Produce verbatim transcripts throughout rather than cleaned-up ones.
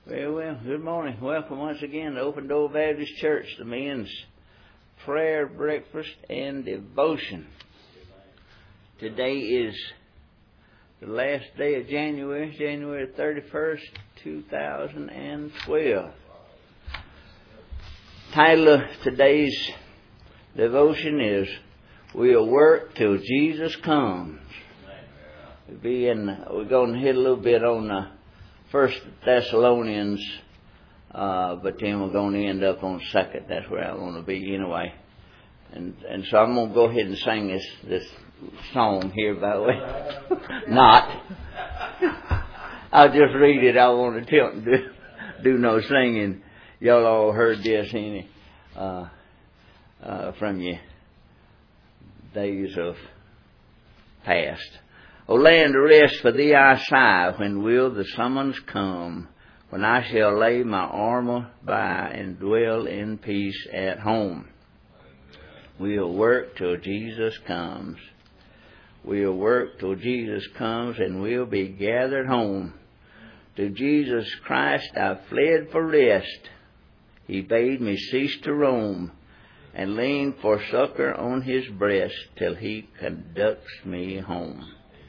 Well, well, good morning. Welcome once again to Open Door Baptist Church, the men's prayer, breakfast, and devotion. Today is the last day of January, January thirty-first, two thousand twelve. Title of today's devotion is, We'll Work Till Jesus Comes. We'll be in, we're going to hit a little bit on the First Thessalonians, uh, but then we're going to end up on Second. That's where I want to be anyway. And and so I'm going to go ahead and sing this this song here, by the way. Not. I'll just read it. I won't attempt to do, do no singing. Y'all all heard this any uh, uh, from your days of past. O land, rest for thee I sigh, when will the summons come, when I shall lay my armor by and dwell in peace at home. We'll work till Jesus comes. We'll work till Jesus comes, and we'll be gathered home. To Jesus Christ I fled for rest. He bade me cease to roam, and lean for succor on his breast, till he conducts me home.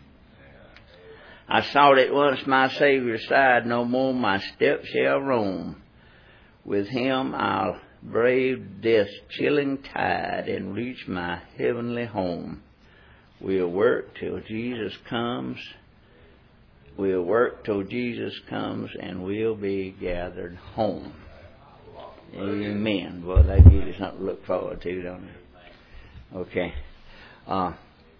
I sought at once my Saviour's side, no more my steps shall roam. With him I'll brave death's chilling tide, and reach my heavenly home. We'll work till Jesus comes. We'll work till Jesus comes, and we'll be gathered home. Amen. Well, that gives you something to look forward to, don't it? Okay. Uh,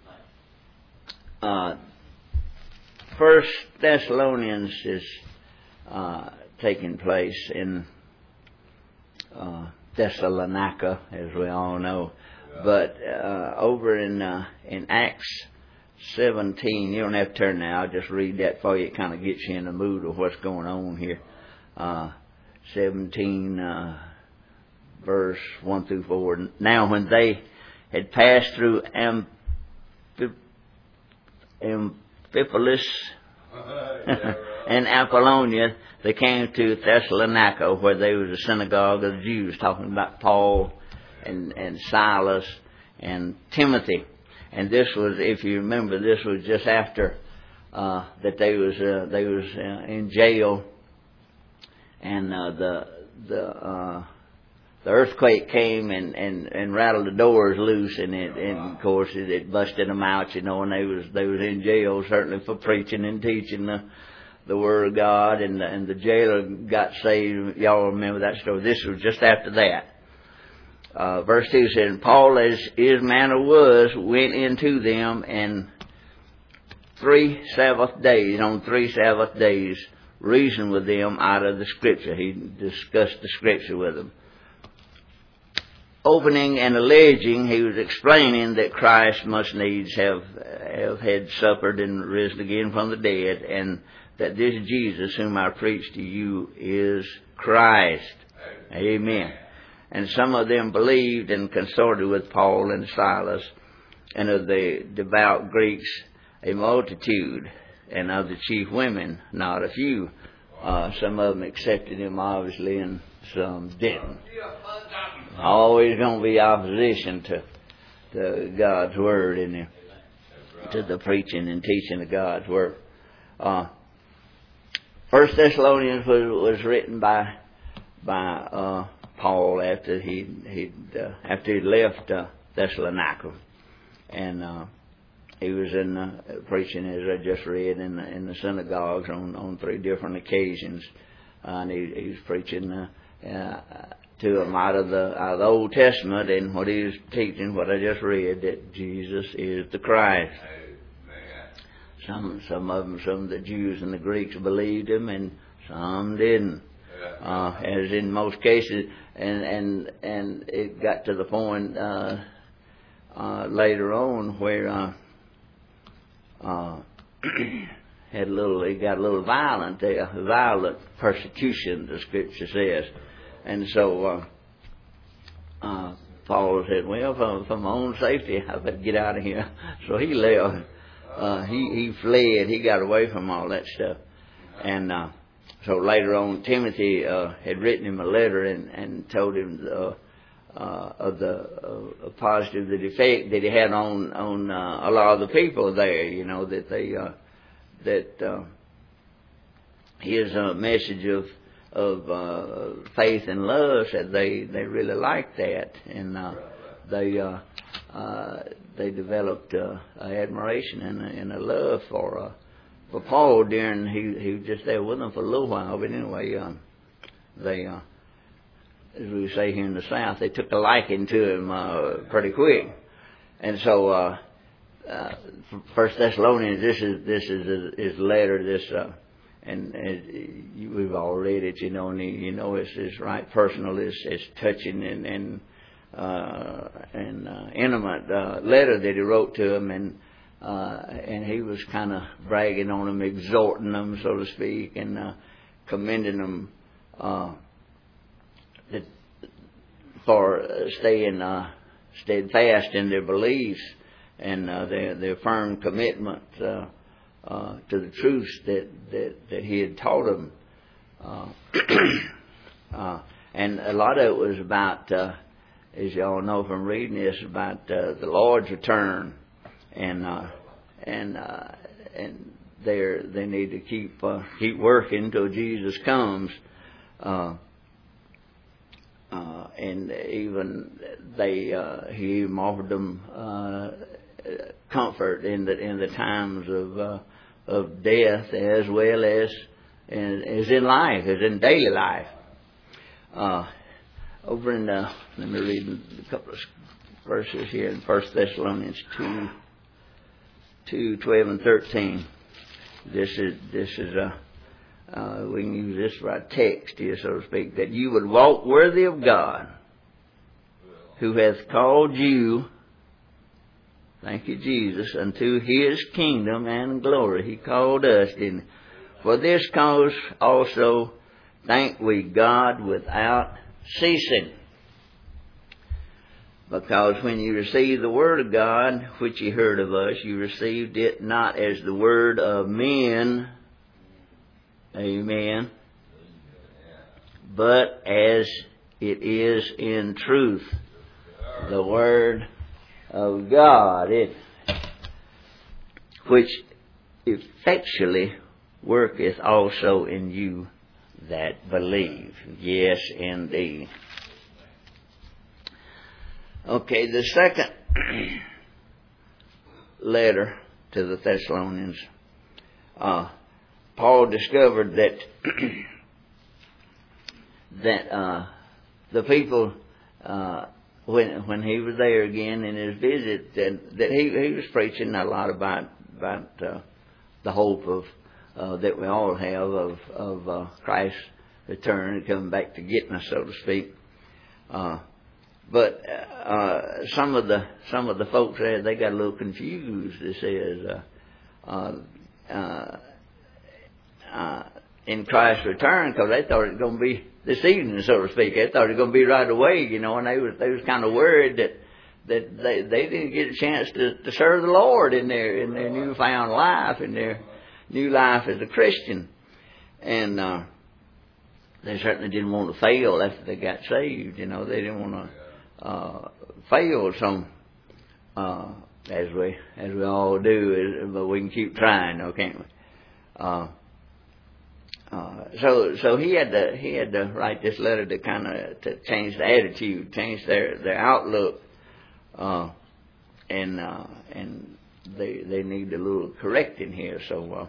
uh, First Thessalonians is uh, taking place in uh, Thessalonica, as we all know. But uh, over in uh, in Acts seventeen, you don't have to turn now. I'll just read that for you. It kind of gets you in the mood of what's going on here. Uh, seventeen, uh, verse one through four. Now, when they had passed through Amphip- Amphip- Amphipolis and Apollonia, they came to Thessalonica, where there was a synagogue of the Jews, talking about Paul and, and Silas and Timothy. And this was, if you remember, this was just after uh, that they was uh, they was uh, in jail, and uh, the the uh, the earthquake came and, and, and rattled the doors loose, and it, and of course it, it busted them out, you know, and they was they was in jail certainly for preaching and teaching the the word of God, and the, and the jailer got saved. Y'all remember that story? This was just after that. Uh, verse two said, and Paul, as his manner was, went into them, and three Sabbath days, on three Sabbath days, reasoned with them out of the Scripture. He discussed the Scripture with them. Opening and alleging, he was explaining that Christ must needs have have had suffered and risen again from the dead, and that this Jesus whom I preach to you is Christ. Amen. And some of them believed and consorted with Paul and Silas, and of the devout Greeks a multitude, and of the chief women not a few. Uh, some of them accepted him, obviously, and some didn't. Always going to be opposition to, to God's Word in there, to the preaching and teaching of God's Word. Uh, First Thessalonians was, was written by by uh, Paul after he he uh, after he left uh, Thessalonica, and uh, he was in uh, preaching, as I just read, in the, in the synagogues on, on three different occasions, uh, and he, he was preaching. Uh, uh, to him out of the out of the Old Testament, and what he was teaching, what I just read, that Jesus is the Christ. Amen. Some some of them, some of the Jews and the Greeks believed him, and some didn't. Uh, as in most cases, and and and it got to the point uh, uh, later on where uh, uh, had a little, it got a little violent there, violent persecution, the Scripture says. And so uh, uh, Paul said, well, for, for my own safety, I better get out of here. So he left. Uh, he, he fled. He got away from all that stuff. And uh, so later on, Timothy uh, had written him a letter and, and told him uh, uh, of the uh, positive the effect that he had on on uh, a lot of the people there. You know that they uh, that uh, his uh, message of of uh, faith and love said they they really liked that, and uh, they uh, uh, they developed uh, an admiration and a, and a love for. Uh, For Paul, during he he was just there with them for a little while, but anyway, um, they, uh, as we say here in the South, they took a liking to him uh, pretty quick, and so uh, uh, First Thessalonians, this is this is his letter, this, uh, and, and you, we've all read it, you know, and you know it's it's right personal, it's it's touching and and uh, and uh, intimate uh, letter that he wrote to him, and. Uh, and he was kind of bragging on them, exhorting them, so to speak, and uh, commending them uh, that, for staying uh, steadfast in their beliefs and uh, their their firm commitment uh, uh, to the truths that, that, that he had taught them. Uh, uh, and a lot of it was about, uh, as you all know from reading this, about uh, the Lord's return. And uh, and uh, and they they need to keep uh, keep working till Jesus comes, uh, uh, and even they uh, he even offered them uh, comfort in the in the times of uh, of death as well as in, as in life, as in daily life. Uh, over in the, let me read a couple of verses here in First Thessalonians two. two, twelve, and thirteen. This is this is a uh, we can use this for our text here, so to speak. That you would walk worthy of God, who hath called you. Thank you, Jesus, unto His kingdom and glory. He called us, didn't He? For this cause also thank we God without ceasing. Because when you received the word of God, which ye heard of us, you received it not as the word of men, amen, but as it is in truth, the word of God, it, which effectually worketh also in you that believe. Yes, indeed. Okay, the second letter to the Thessalonians, uh, Paul discovered that that uh, the people, uh, when when he was there again in his visit, that, that he he was preaching a lot about about uh, the hope of uh, that we all have of of uh, Christ's return and coming back to getting us, so to speak. Uh, But uh, some of the some of the folks there, they got a little confused. It says uh, uh, uh, uh, in Christ's return, because they thought it was going to be this evening, so to speak. They thought it was going to be right away, you know, and they was they was kind of worried that that they they didn't get a chance to, to serve the Lord in their in their newfound life, in their new life as a Christian, and uh, they certainly didn't want to fail after they got saved. You know, they didn't want to. Uh, fail some, uh, as we as we all do, but we can keep trying, though, can't we? Uh, uh, so so he had to he had to write this letter to kind of to change the attitude, change their their outlook, uh, and uh, and they they need a little correcting here. So uh,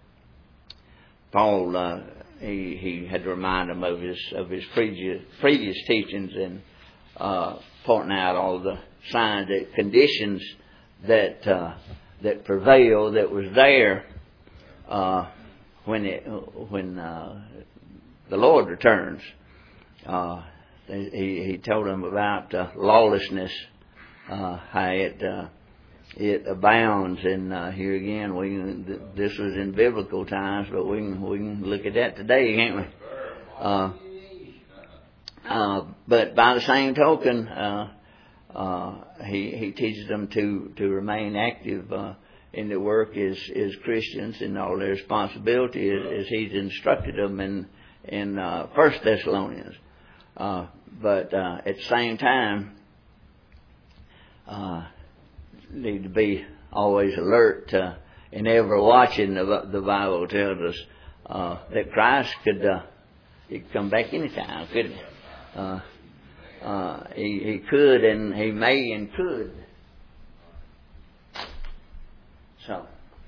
Paul uh, he he had to remind them of his of his previous previous teachings and. Uh, pointing out all the signs and conditions that uh, that prevail, that was there uh, when it when uh, the Lord returns. Uh, he he told them about uh, lawlessness, uh, how it uh, it abounds, and uh, here again we this was in biblical times, but we can we can look at that today, can't we? Uh, Uh, but by the same token, uh, uh, he he teaches them to to remain active uh, in the work as, as Christians and all their responsibility as, as he's instructed them in, in uh, First Thessalonians. Uh, but uh, at the same time, uh, need to be always alert to, and ever watching. The, the Bible tells us uh, that Christ could uh, he could come back anytime, couldn't he? Uh, uh, he, he could, and he may and could. So,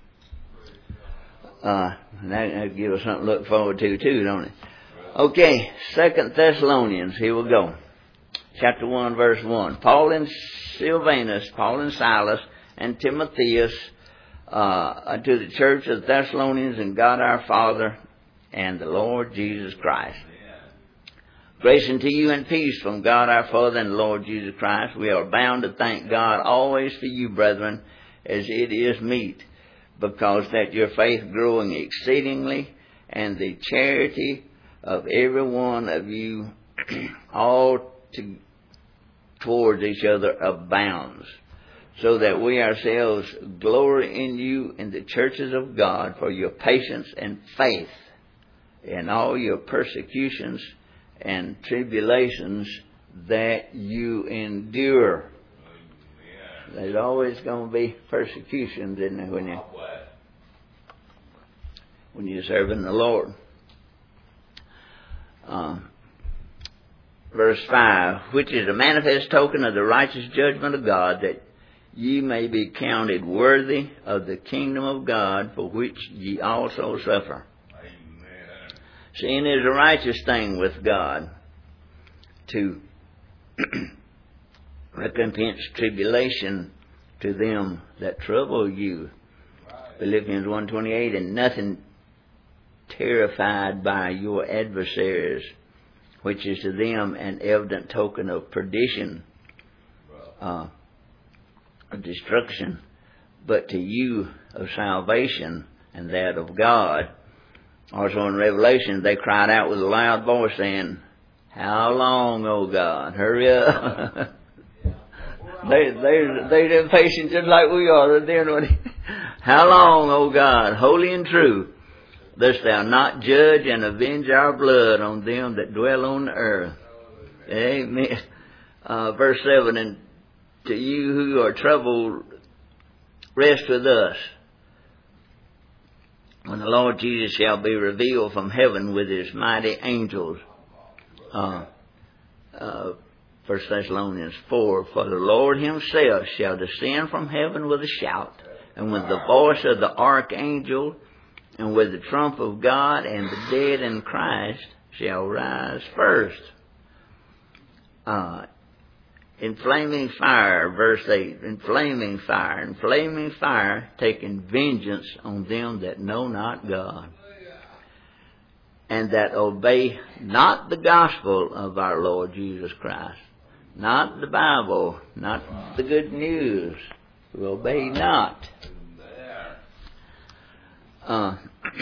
uh, that, that gives us something to look forward to too, don't it? Okay, Second Thessalonians. Here we go. Chapter one, verse one. Paul and Silvanus, Paul and Silas, and Timotheus, uh, unto the church of the Thessalonians, and God our Father, and the Lord Jesus Christ. Grace unto you and peace from God our Father and the Lord Jesus Christ. We are bound to thank God always for you, brethren, as it is meet, because that your faith growing exceedingly, and the charity of every one of you all to, towards each other abounds, so that we ourselves glory in you in the churches of God for your patience and faith in all your persecutions and tribulations that you endure. There's always going to be persecutions, isn't there, when you when you're serving the Lord. Uh, verse five, which is a manifest token of the righteous judgment of God, that ye may be counted worthy of the kingdom of God, for which ye also suffer. Amen. Seeing it is a righteous thing with God to recompense tribulation to them that trouble you. Right. Philippians one twenty-eight, and nothing terrified by your adversaries, which is to them an evident token of perdition, uh, of destruction, but to you of salvation, and that of God. Also in Revelation, they cried out with a loud voice, saying, how long, O God? Hurry up. They, they, they're impatient just like we are. They're doing, how long, O God, holy and true, dost thou not judge and avenge our blood on them that dwell on the earth? Amen. Uh, verse seven, and to you who are troubled, rest with us, when the Lord Jesus shall be revealed from heaven with his mighty angels. Uh, uh, First Thessalonians four, for the Lord himself shall descend from heaven with a shout, and with the voice of the archangel, and with the trump of God, and the dead in Christ shall rise first. Uh, in flaming fire, verse eight, in flaming fire, in flaming fire, taking vengeance on them that know not God, and that obey not the gospel of our Lord Jesus Christ. Not the Bible, not the good news. We obey not. Uh,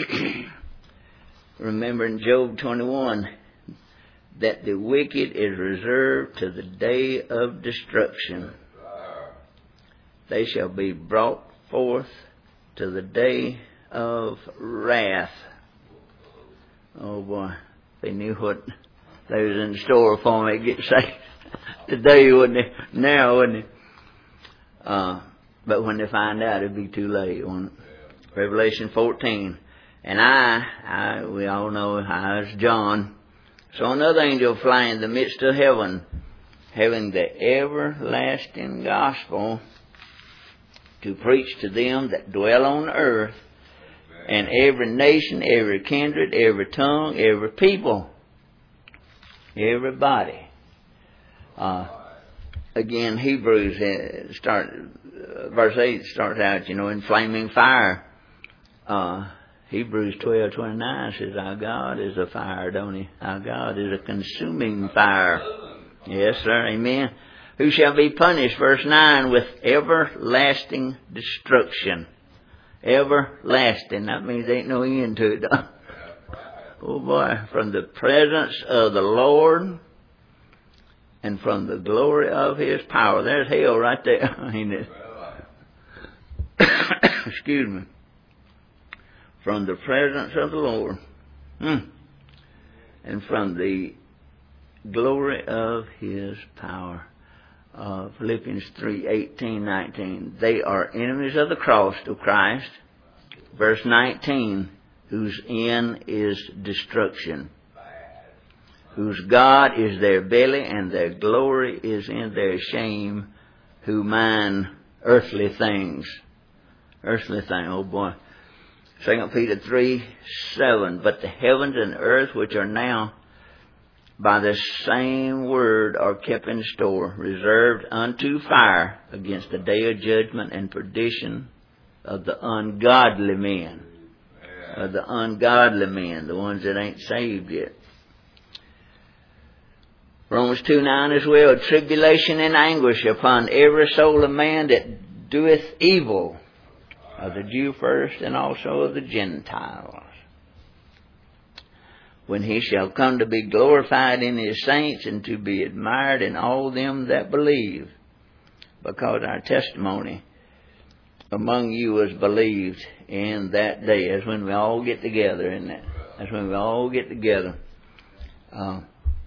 remember in Job twenty-one that the wicked is reserved to the day of destruction. They shall be brought forth to the day of wrath. Oh boy, if they knew what they was in store for me, get saved today, wouldn't they? Now, wouldn't they? Uh, but when they find out, it'll be too late, won't it? Revelation fourteen. And I, I, we all know I was John, saw another angel fly in the midst of heaven, having the everlasting gospel to preach to them that dwell on the earth, and every nation, every kindred, every tongue, every people, everybody. Uh, again, Hebrews uh, start uh, verse eight starts out, you know, in flaming fire. Uh, Hebrews twelve twenty nine says, "Our God is a fire, don't He? Our God is a consuming fire." Yes, sir. Amen. Who shall be punished, verse nine, with everlasting destruction. Everlasting. That means there ain't no end to it. Oh boy, from the presence of the Lord and from the glory of His power. There's hell right there, ain't it? excuse me, from the presence of the Lord, hmm, and from the glory of His power. Uh, Philippians three, eighteen, nineteen. They are enemies of the cross of Christ. Verse nineteen, whose end is destruction, whose God is their belly, and their glory is in their shame, who mind earthly things. Earthly things, oh boy. Second Peter three, seven. But the heavens and earth, which are now by the same word, are kept in store, reserved unto fire against the day of judgment and perdition of the ungodly men. Of the ungodly men, the ones that ain't saved yet. Romans two, nine as well. Tribulation and anguish upon every soul of man that doeth evil, of the Jew first and also of the Gentiles, when he shall come to be glorified in his saints and to be admired in all them that believe, because our testimony among you was believed in that day. That's when we all get together, isn't it? That's when we all get together. Uh,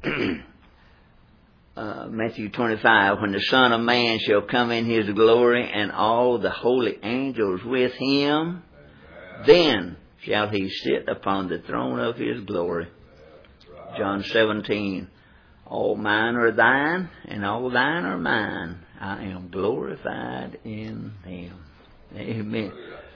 uh, Matthew twenty-five, when the Son of Man shall come in His glory and all the holy angels with Him, then shall He sit upon the throne of His glory. John seventeen, all mine are thine, and all thine are mine. I am glorified in them. Amen.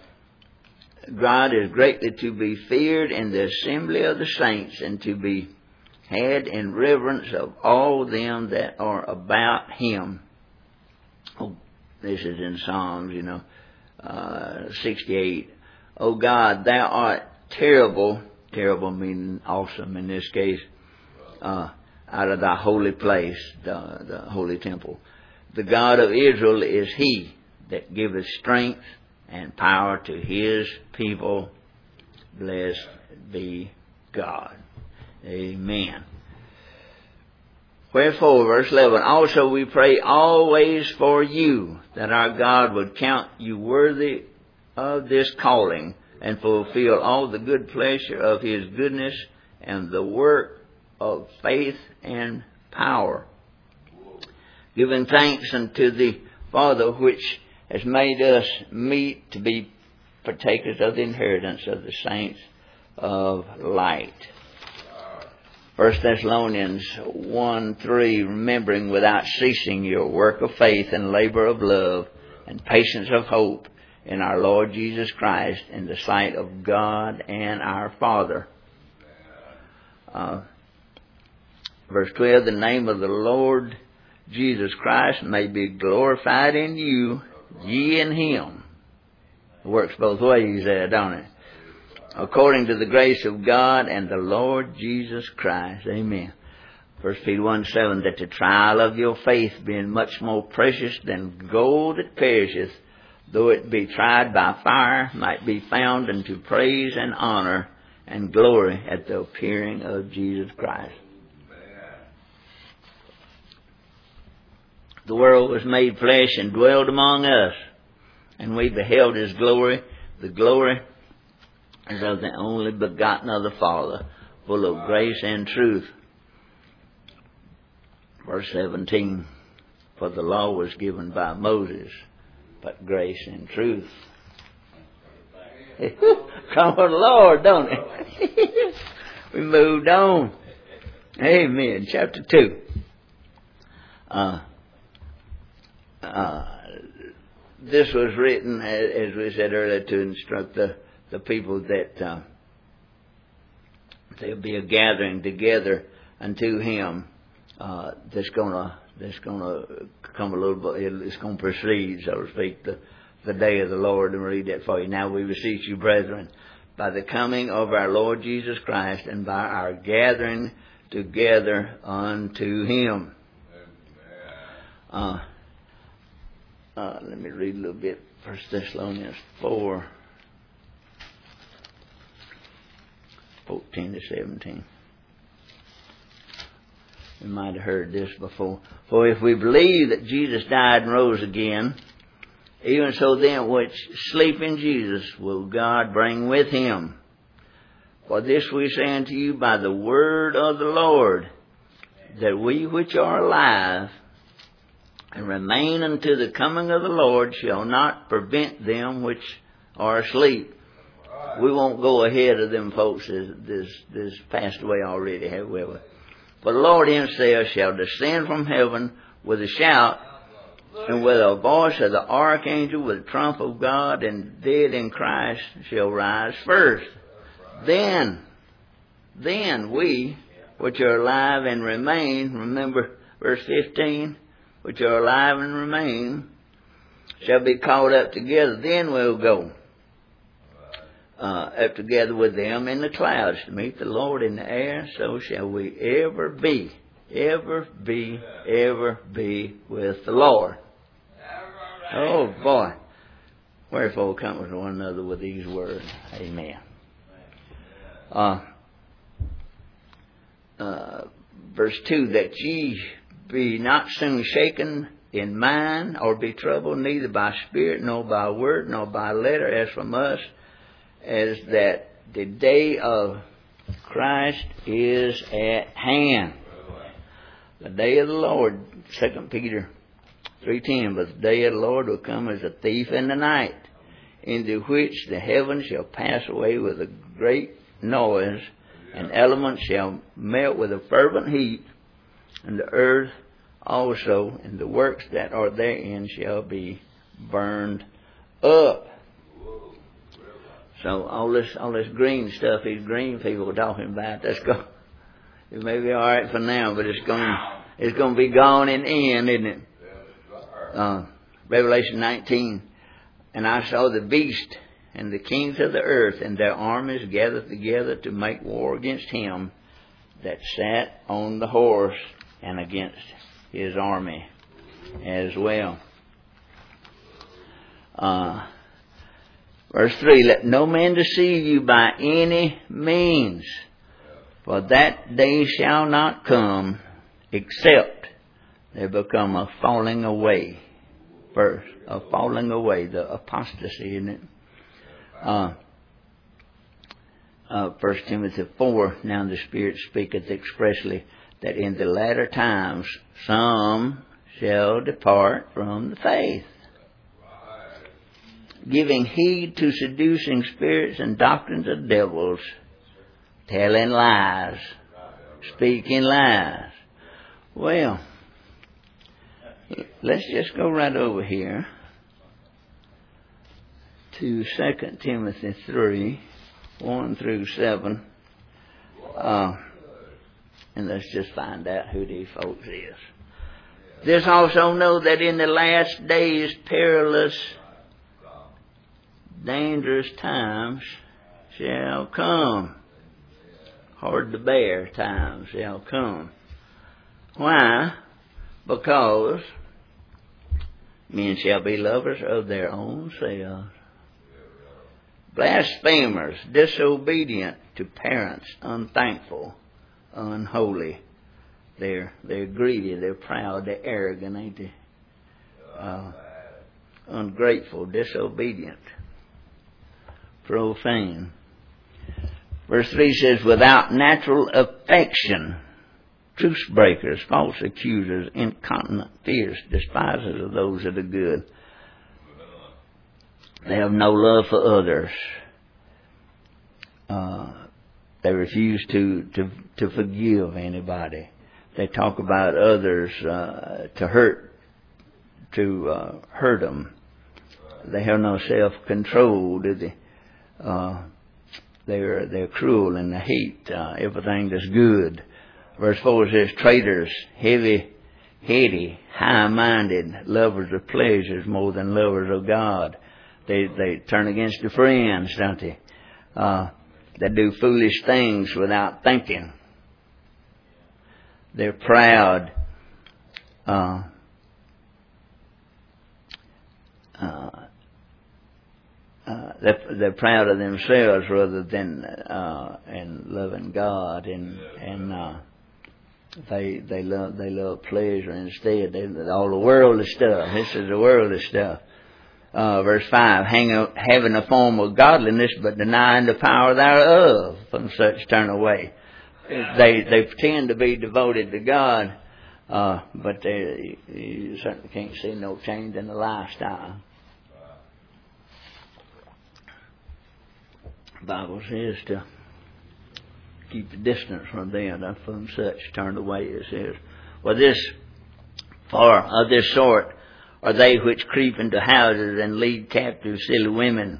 God is greatly to be feared in the assembly of the saints, and to be had in reverence of all them that are about Him. Oh, this is in Psalms, you know, uh, sixty-eight. O God, Thou art terrible, terrible meaning awesome in this case, uh, out of Thy holy place, the, the holy temple. The God of Israel is He that giveth strength and power to His people. Blessed be God. Amen. Wherefore, verse eleven, also we pray always for you, that our God would count you worthy of this calling, and fulfill all the good pleasure of His goodness, and the work of faith and power, giving thanks unto the Father, which has made us meet to be partakers of the inheritance of the saints of light. First Thessalonians one, three, remembering without ceasing your work of faith and labor of love and patience of hope in our Lord Jesus Christ, in the sight of God and our Father. Uh, verse twelve, the name of the Lord Jesus Christ may be glorified in you, ye in Him. It works both ways there, don't it? According to the grace of God and the Lord Jesus Christ. Amen. First Peter one, seven, that the trial of your faith, being much more precious than gold that perisheth, though it be tried by fire, might be found unto praise and honor and glory at the appearing of Jesus Christ. The world was made flesh and dwelled among us, and we beheld His glory, the glory as of the only begotten of the Father, full of grace and truth. Verse seventeen, for the law was given by Moses, but grace and truth. Come on, Lord, don't it? We moved on. Amen. Chapter two. Uh, uh, this was written, as we said earlier, to instruct the, the people that uh, there'll be a gathering together unto Him uh, that's gonna that's gonna come a little bit. It's gonna precede, so to speak, the the day of the Lord. And we'll read that for you. Now we beseech you, brethren, by the coming of our Lord Jesus Christ, and by our gathering together unto Him. Uh, uh, let me read a little bit. First Thessalonians four, fourteen to seventeen. We might have heard this before. For if we believe that Jesus died and rose again, Even so then, which sleep in Jesus will God bring with him. For this we say unto you by the word of the Lord, that we which are alive and remain unto the coming of the Lord shall not prevent them which are asleep. We won't go ahead of them folks that's, that's passed away already, have we? For the Lord himself shall descend from heaven with a shout, and with a voice of the archangel, with the trump of God, and dead in Christ shall rise first. Then, then we, which are alive and remain, remember verse fifteen, which are alive and remain, shall be caught up together. Then we'll go uh, up together with them in the clouds to meet the Lord in the air. So shall we ever be, ever be, ever be with the Lord. Oh boy. Wherefore comfort one another with these words. Amen. Uh, uh, verse two, that ye be not soon shaken in mind, or be troubled, neither by spirit, nor by word, nor by letter, as from us, as that the day of Christ is at hand. The day of the Lord, Second Peter three ten, but the day of the Lord will come as a thief in the night, into which the heavens shall pass away with a great noise, and elements shall melt with a fervent heat, and the earth also and the works that are therein shall be burned up. So all this all this green stuff, these green people are talking about, that's going, it may be all right for now, but it's going it's going to be gone in the end, isn't it? Uh, Revelation nineteen, and I saw the beast and the kings of the earth and their armies gathered together to make war against him that sat on the horse and against his army as well. Uh, verse three, let no man deceive you by any means, for that day shall not come except there become a falling away first, a falling away, the apostasy, isn't it? Uh, uh, First Timothy four, now the Spirit speaketh expressly that in the latter times some shall depart from the faith, giving heed to seducing spirits and doctrines of devils, telling lies, speaking lies. Well, let's just go right over here to Second Timothy three, one through seven. Uh, and let's just find out who these folks is. This also know that in the last days perilous, dangerous times shall come. Hard to bear times shall come. Why? Because men shall be lovers of their own selves, blasphemers, disobedient to parents, unthankful, unholy. They're they're greedy, they're proud, they're arrogant, ain't they? Uh, ungrateful, disobedient, profane. Verse three says, without natural affection, truce breakers, false accusers, incontinent, fierce, despisers of those that are good. They have no love for others. Uh, they refuse to, to, to forgive anybody. They talk about others uh, to hurt, to uh, hurt them. They have no self-control, do they? Uh, they're they're cruel and they hate uh, everything that's good. Verse four says, traitors, heavy-headed, high-minded, lovers of pleasures more than lovers of God. They they turn against their friends, don't they? Uh, they do foolish things without thinking. They're proud. Uh, uh, uh, they're, they're proud of themselves rather than uh, and loving God, and and uh, they they love they love pleasure instead. They, all the worldly stuff. This is the worldly stuff. Uh, verse five, hang a, having a form of godliness, but denying the power thereof. From such turn away. They they pretend to be devoted to God, uh, but they, you certainly can't see no change in the lifestyle. The Bible says to keep the distance from them, and from such turn away, it says. Well, this, for of this sort are they which creep into houses and lead captive silly women,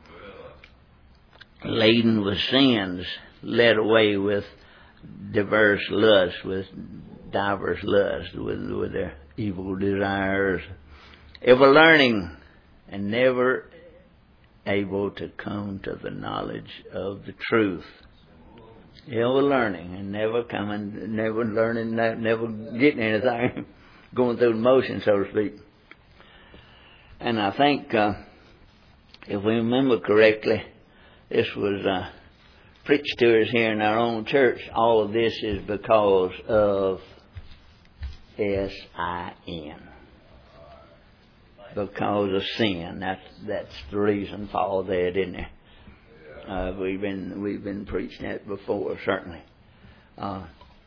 laden with sins, led away with diverse lusts, with diverse lusts, with, with their evil desires, ever learning and never able to come to the knowledge of the truth. Ever learning and never coming, never learning, never getting anything, going through the motion, so to speak. And I think, uh, if we remember correctly, this was uh, preached to us here in our own church. All of this is because of S I N. Because of sin. That's that's the reason for all that, isn't it? Uh, we've been we've been preaching that before, certainly. Uh,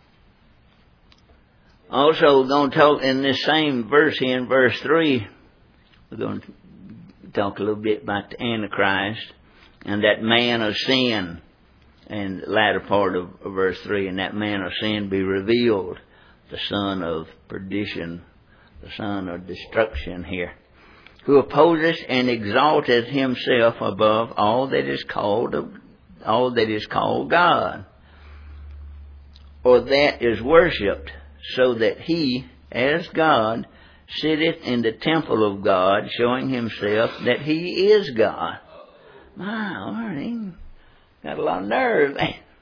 also, we're going to talk in this same verse here in verse three. We're going to talk a little bit about the Antichrist and that man of sin, and the latter part of verse three. And that man of sin be revealed, the son of perdition, the son of destruction here, who opposes and exalteth himself above all that is called all that is called God, or that is worshipped, so that he, as God, sitteth in the temple of God, showing himself that he is God. My Lord, he got a lot of nerve.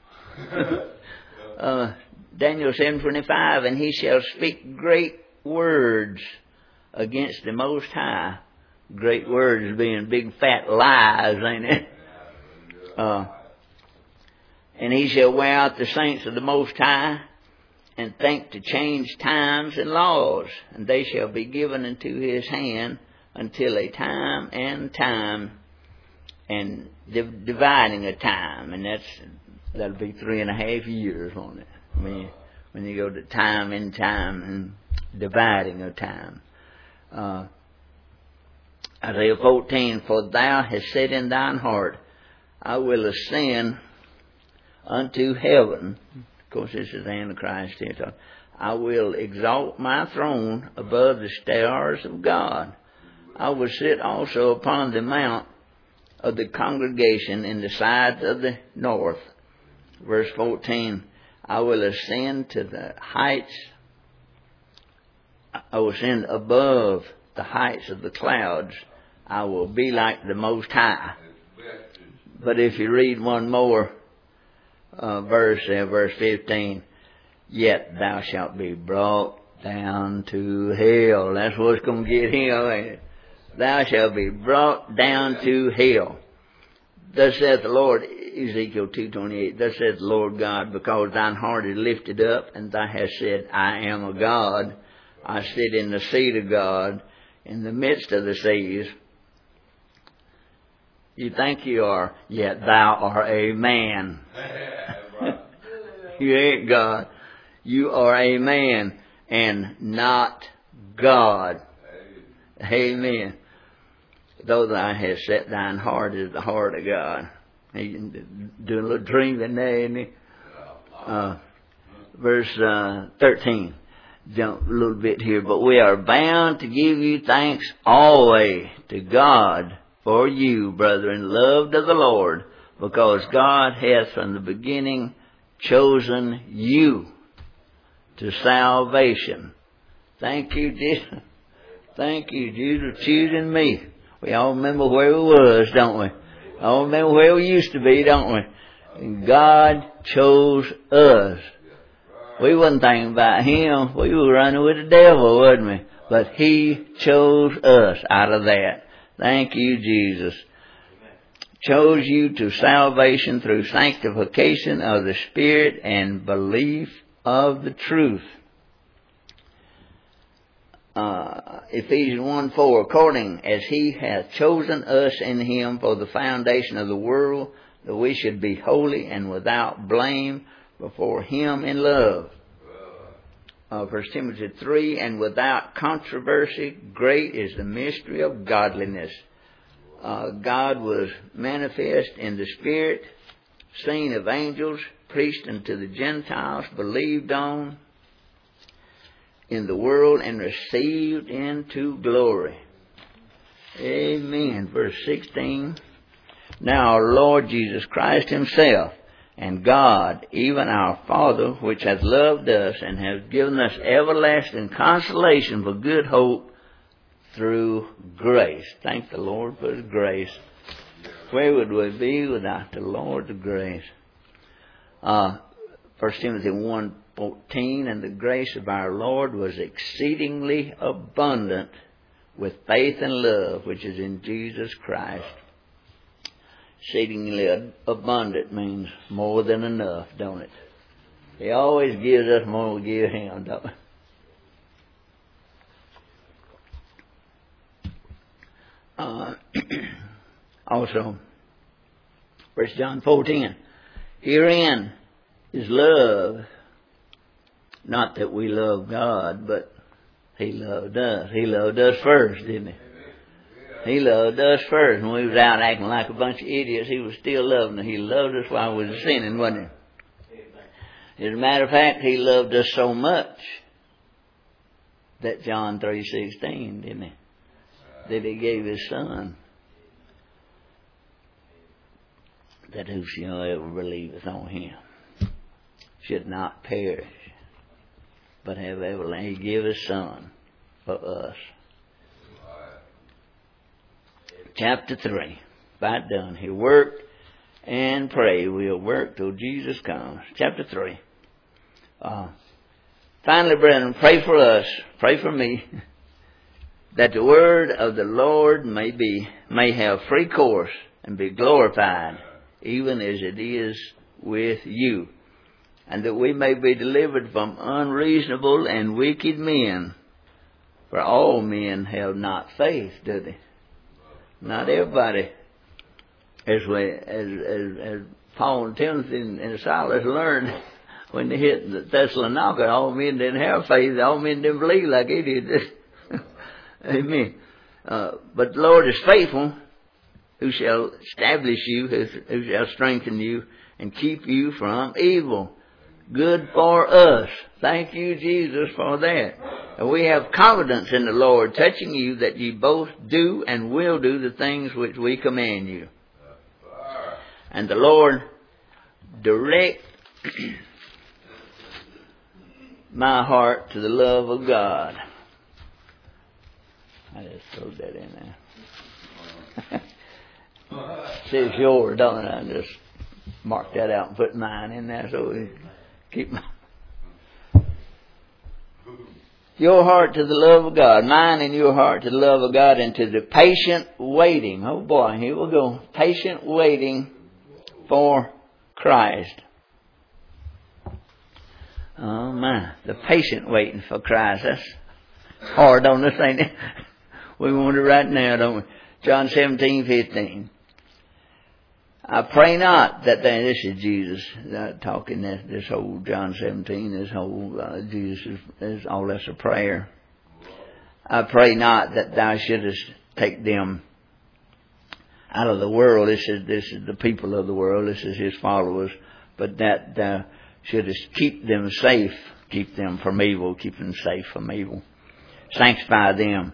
uh, Daniel seven twenty-five, and he shall speak great words against the Most High. Great words being big fat lies, ain't it? Uh, and he shall wear out the saints of the Most High, and think to change times and laws, and they shall be given into his hand until a time and time, and div- dividing a time, and that's that'll be three and a half years on it. I mean, when you go to time and time and dividing a time. Uh, Isaiah fourteen, for thou hast said in thine heart, I will ascend unto heaven. Of course, this is Antichrist here. I will exalt my throne above the stars of God. I will sit also upon the mount of the congregation in the sides of the north. Verse fourteen, I will ascend to the heights. I will ascend above the heights of the clouds. I will be like the Most High. But if you read one more uh, verse, uh, verse fifteen, yet thou shalt be brought down to hell. That's what's going to get him, ain't it? Thou shalt be brought down to hell. Thus saith the Lord, Ezekiel two twenty-eight, thus saith the Lord God, because thine heart is lifted up, and thou hast said, I am a God. I sit in the seat of God, in the midst of the seas. You think you are, yet thou art a man. You ain't God. You are a man and not God. Amen. Though thou hast set thine heart as the heart of God. He doing a little dreaming there, isn't he? Uh, verse uh, thirteen. Jump a little bit here. But we are bound to give you thanks always to God for you, brethren, loved of the Lord, because God hath from the beginning chosen you to salvation. Thank you, Jesus. Thank you, Jesus, for choosing me. We all remember where we was, don't we? All remember where we used to be, don't we? And God chose us. We wasn't thinking about Him. We were running with the devil, wasn't we? But He chose us out of that. Thank you, Jesus. Chose you to salvation through sanctification of the Spirit and belief of the truth. uh, Ephesians one four, according as he hath chosen us in him for the foundation of the world, that we should be holy and without blame before him in love. Uh, First Timothy three, and without controversy, great is the mystery of godliness. Uh, God was manifest in the Spirit, seen of angels, preached unto the Gentiles, believed on in the world, and received into glory. Amen. Verse sixteen. Now our Lord Jesus Christ himself, and God, even our Father, which hath loved us, and hath given us everlasting consolation for good hope through grace. Thank the Lord for his grace. Where would we be without the Lord's grace? Uh, First Timothy one fourteen, and the grace of our Lord was exceedingly abundant with faith and love, which is in Jesus Christ. Exceedingly abundant means more than enough, don't it? He always gives us more than we give him, don't we? Uh, also, First John four ten. Herein is love, not that we love God, but he loved us. He loved us first, didn't he? He loved us first. When we was out acting like a bunch of idiots, he was still loving us. He loved us while we were sinning, wasn't he? As a matter of fact, he loved us so much that John three sixteen, didn't he? That he gave his Son, that whosoever believeth on him should not perish, but have everlasting. He gave his Son for us. Chapter three. About done. He worked and prayed. We'll work till Jesus comes. Chapter three. Uh, finally, brethren, pray for us. Pray for me. That the word of the Lord may be, may have free course and be glorified, even as it is with you. And that we may be delivered from unreasonable and wicked men. For all men have not faith, do they? Not everybody. As we, as, as, as Paul and Timothy and, and Silas learned when they hit the Thessalonica, all men didn't have faith. All men didn't believe like he did. Amen. Uh, but the Lord is faithful, who shall establish you, who, who shall strengthen you, and keep you from evil. Good for us. Thank you, Jesus, for that. And we have confidence in the Lord, touching you, that ye both do and will do the things which we command you. And the Lord direct my heart to the love of God. I just throw that in there. Says yours, don't I? I just mark that out and put mine in there so we keep my... Your heart to the love of God. Mine and your heart to the love of God, and to the patient waiting. Oh boy, here we go. Patient waiting for Christ. Oh my. The patient waiting for Christ. That's hard on us, ain't it? We want it right now, don't we? John seventeen fifteen. I pray not that they, this is Jesus uh, talking, this, this whole John seventeen, this whole uh, Jesus is, is all that's a prayer. I pray not that thou shouldest take them out of the world. This is, this is the people of the world. This is his followers. But that thou shouldest keep them safe, keep them from evil, keep them safe from evil. Sanctify them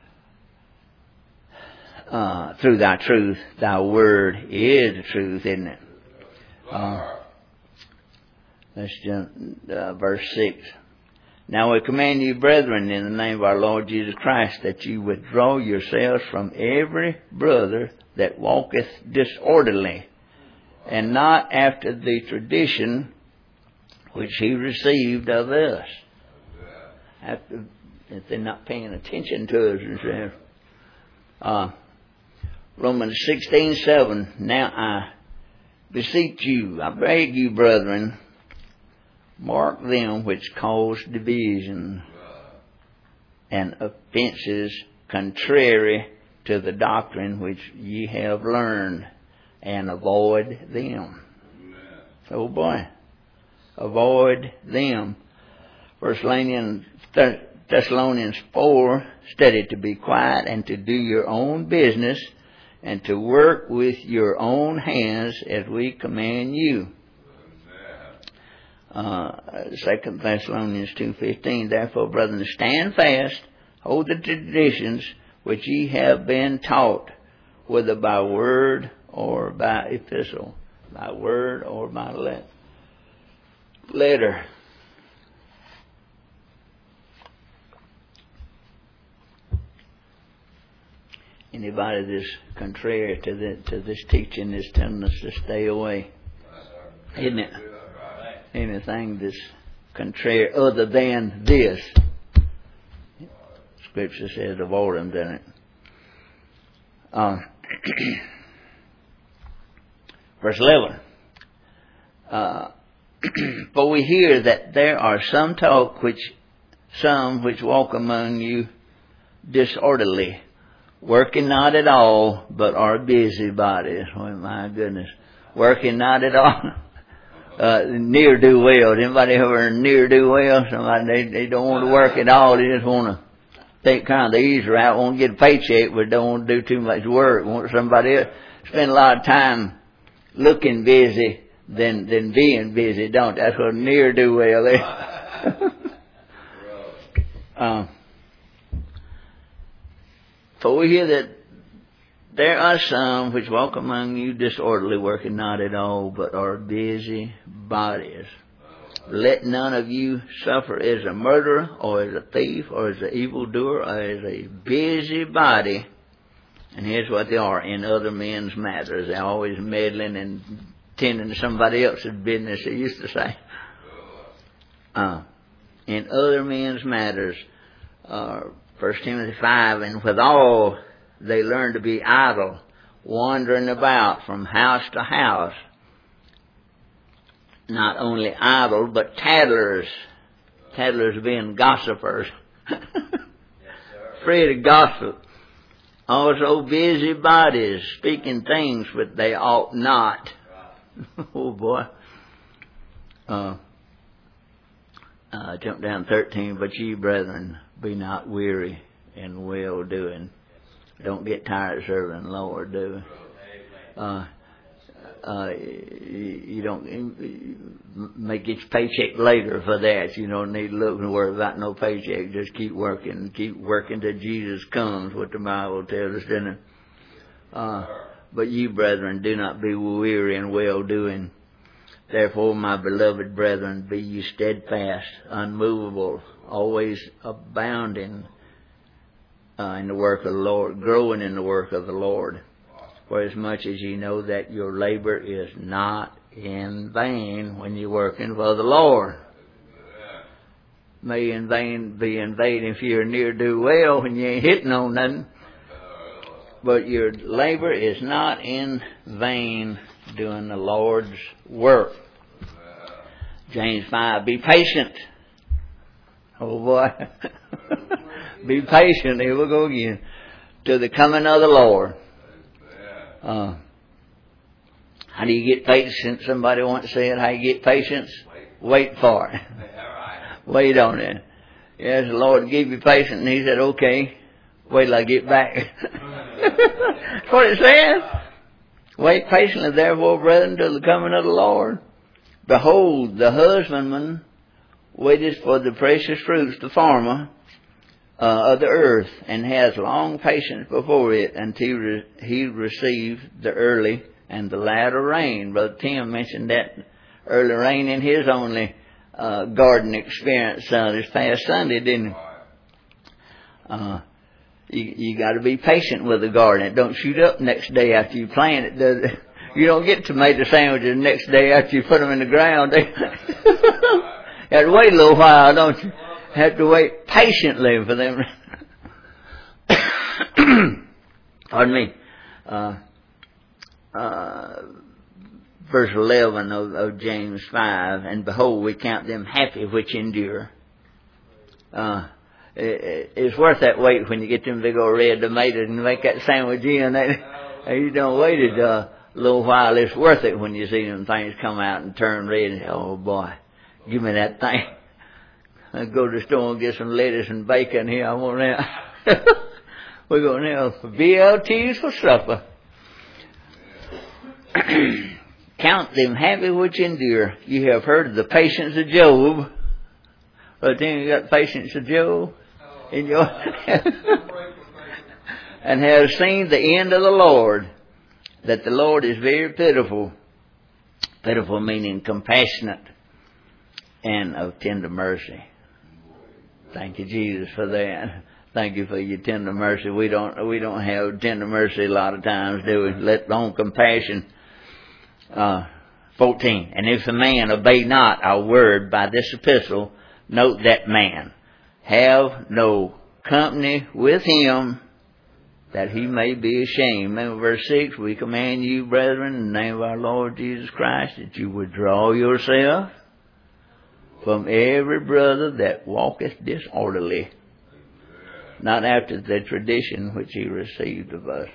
Uh, through thy truth. Thy word is the truth, isn't it? Uh, let's jump, uh, verse six. Now we command you, brethren, in the name of our Lord Jesus Christ, that you withdraw yourselves from every brother that walketh disorderly, and not after the tradition which he received of us. After, if they're not paying attention to us and stuff. Uh, Romans sixteen seven. Now I beseech you, I beg you, brethren, mark them which cause division and offenses contrary to the doctrine which ye have learned, and avoid them. Oh boy, avoid them. First Thessalonians four, study to be quiet and to do your own business and to work with your own hands as we command you. Uh, Second Thessalonians two fifteen, therefore, brethren, stand fast, hold the traditions which ye have been taught, whether by word or by epistle, by word or by let, letter. Anybody that's contrary to the, to this teaching is telling us to stay away, isn't it? Anything that's contrary other than this, Scripture says avoid them, doesn't it? Uh, verse eleven. Uh, For we hear that there are some talk which some which walk among you disorderly, working not at all, but are busybodies. Oh my goodness, working not at all. Uh, near do well. Anybody ever near do well? Somebody they, they don't want to work at all. They just want to take kind of the easy route. Want to get a paycheck, but don't want to do too much work. Want somebody else spend a lot of time looking busy than than being busy. Don't. That's what near do well is. uh, For we hear that there are some which walk among you disorderly, working not at all, but are busy bodies. Let none of you suffer as a murderer, or as a thief, or as an evildoer, or as a busybody. And here's what they are: in other men's matters. They're always meddling and tending to somebody else's business, they used to say. Uh, in other men's matters. Uh, First Timothy five, and withal they learn to be idle, wandering about from house to house. Not only idle, but tattlers. Tattlers being gossipers. Afraid of gossip. Also busybodies, speaking things which they ought not. Oh boy. Uh, uh, jump down thirteen, but ye brethren, be not weary in well doing. Don't get tired of serving the Lord, do uh, uh, you, you don't you make each paycheck later for that. You don't need to look and worry about no paycheck. Just keep working, keep working till Jesus comes. What the Bible tells us, doesn't it? Uh, but you, brethren, do not be weary in well doing. Therefore, my beloved brethren, be ye steadfast, unmovable, always abounding uh, in the work of the Lord, growing in the work of the Lord. For as much as ye know that your labor is not in vain when you're working for the Lord. May in vain be in vain if you're near do well when you ain't hitting on nothing. But your labor is not in vain doing the Lord's work. James five, be patient. Oh boy. Be patient. Here we go again. To the coming of the Lord. Uh, how do you get patience? Somebody once said, how you get patience? Wait for it. Wait on it. Yes, the Lord gave you patience, and He said, okay, wait till I get back. That's what it says. Wait patiently, therefore, brethren, till the coming of the Lord. Behold, the husbandman waiteth for the precious fruits, the farmer uh, of the earth, and has long patience before it until re- he receive the early and the latter rain. Brother Tim mentioned that early rain in his only uh, garden experience uh, this past Sunday, didn't he? Uh, you you got to be patient with the garden. It don't shoot up next day after you plant it, does it? You don't get tomato sandwiches the next day after you put them in the ground. They you have to wait a little while, don't you? Have to wait patiently for them. Pardon me. Uh, uh, verse eleven of, of James five, and behold, we count them happy which endure. Uh, it's worth that wait when you get them big old red tomatoes and make that sandwich in. And you don't wait it uh, a little while. It's worth it when you see them things come out and turn red. And, oh boy, give me that thing. I go to the store and get some lettuce and bacon here. I want that. We're going to have B L Ts for supper. Count them happy which endure. You have heard of the patience of Job. But then you got patience of Job in your and have seen the end of the Lord, that the Lord is very pitiful. Pitiful meaning compassionate and of tender mercy. Thank you, Jesus, for that. Thank you for your tender mercy. We don't we don't have tender mercy a lot of times, do we? Let alone compassion. Uh, fourteen. And if a man obey not our word by this epistle, note that man have no company with him, that he may be ashamed. Remember verse six, we command you, brethren, in the name of our Lord Jesus Christ, that you withdraw yourself from every brother that walketh disorderly, not after the tradition which he received of us.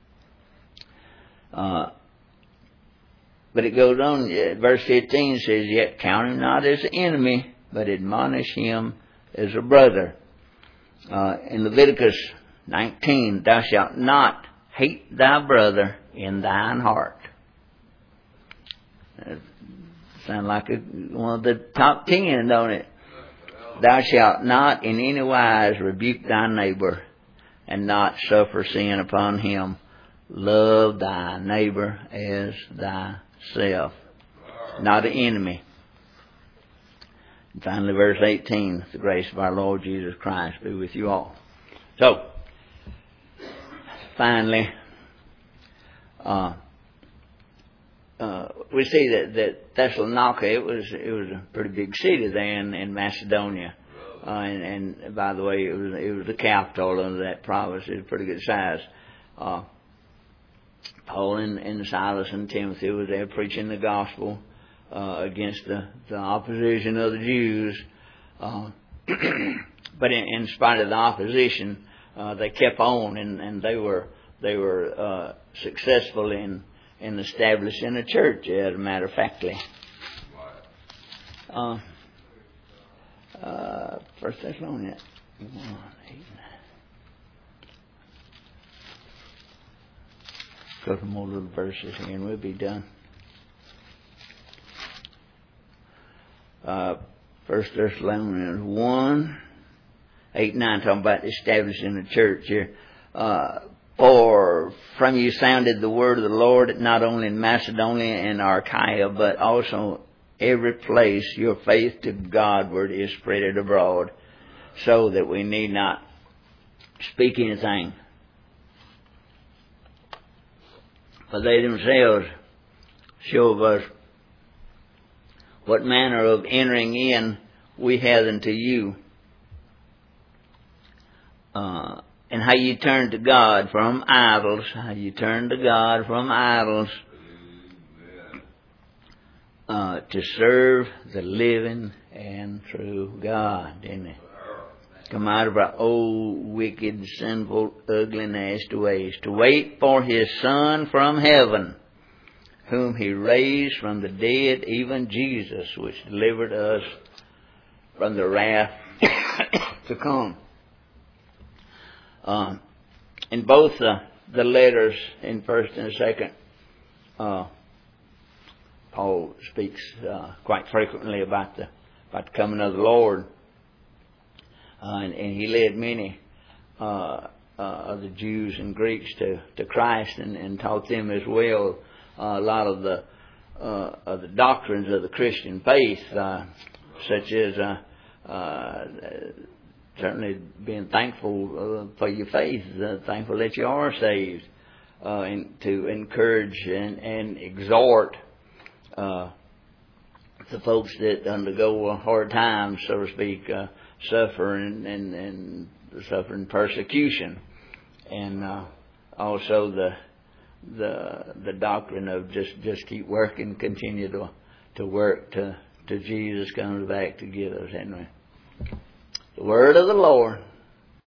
Uh, but it goes on, verse fifteen says, yet count him not as an enemy, but admonish him as a brother. Uh, in Leviticus nineteen, thou shalt not hate thy brother in thine heart. Uh, sound like a, one of the top ten, don't it? Thou shalt not in any wise rebuke thy neighbor, and not suffer sin upon him. Love thy neighbor as thyself. Not an enemy. And finally, verse eighteen, the grace of our Lord Jesus Christ be with you all. So, finally, uh, uh, we see that, that Thessalonica, it was it was a pretty big city there in, in Macedonia, uh, and, and by the way, it was it was the capital of that province. It was pretty good size. Uh, Paul and, and Silas and Timothy were there preaching the gospel uh, against the, the opposition of the Jews. Uh, but in, in spite of the opposition, uh, they kept on, and, and they were they were uh, successful in in establishing a church. As a matter of factly, uh, uh, First Thessalonians one eight nine. Go to more little verses here and we'll be done. Uh, First Thessalonians one, eight, nine, talking about establishing a church here. Uh, For from you sounded the word of the Lord, not only in Macedonia and Achaia, but also every place your faith to Godward is spread abroad, so that we need not speak anything. For they themselves show us what manner of entering in we have unto you, uh, and how you turn to God from idols, how you turn to God from idols, uh, to serve the living and true God, didn't it? Come out of our old, wicked, sinful, ugly, nasty ways, to wait for His Son from heaven, whom He raised from the dead, even Jesus, which delivered us from the wrath to come. Uh, in both the, the letters, in first and second, uh, Paul speaks uh, quite frequently about the about the coming of the Lord. Uh, and, and he led many uh, uh, of the Jews and Greeks to, to Christ, and, and taught them as well uh, a lot of the uh, of the doctrines of the Christian faith, uh, such as uh, uh, certainly being thankful uh, for your faith, uh, thankful that you are saved, uh, and to encourage and, and exhort uh, the folks that undergo a hard time, so to speak, uh, suffering and, and suffering persecution, and uh, also the the the doctrine of just, just keep working, continue to to work to to Jesus comes back to get us, anyway. The word of the Lord.